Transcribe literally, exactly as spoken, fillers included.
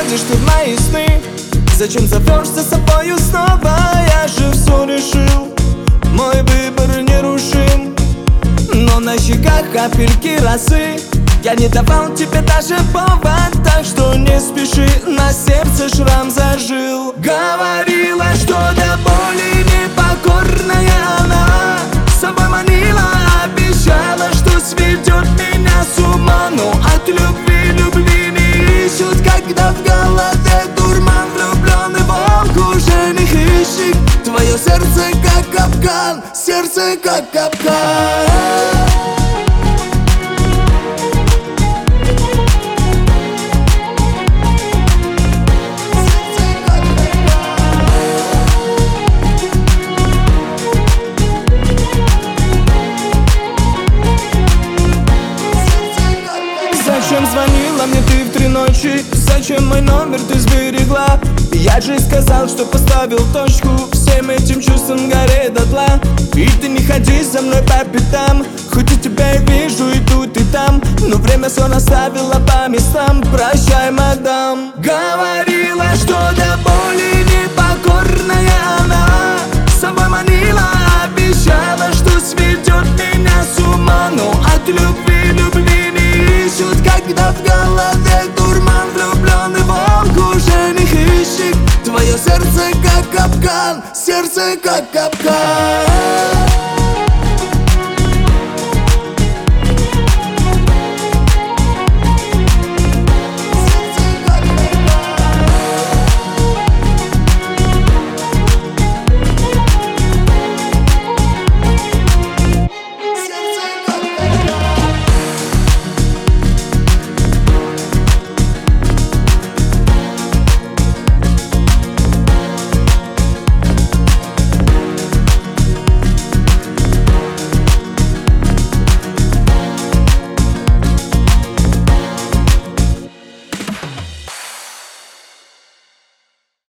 приходишь ты в мои сны? Зачем зовешь за собою снова? Я же все решил, мой выбор нерушим. Но на щеках капельки росы, я не давал тебе даже повод. Так что не спеши, на сердце шрам зажил. Говорила, что до боли непокорная она, с собой манила, обещала, что сведет меня с ума. Но от любви любви не ищут, когда в голове дурман. Влюбленный волк уже не хищник, твое сердце как капкан, сердце как капкан. Зачем звонила мне ты в три ночи? Зачем мой номер ты сберегла? Я же сказал, что поставил точку всем этим чувствам горе дотла. И ты не ходи за мной по пятам, хоть и тебя я вижу и тут и там, но время все наставило по местам. Прощай, мадам. Говорила, что до боли непокорная она, с собой манила, обещала, что сведет меня с ума. Но от любви любви не ищут, когда в голове дурман. Влюбленный волк уже не хищник, твое сердце как капкан, сердце как капкан.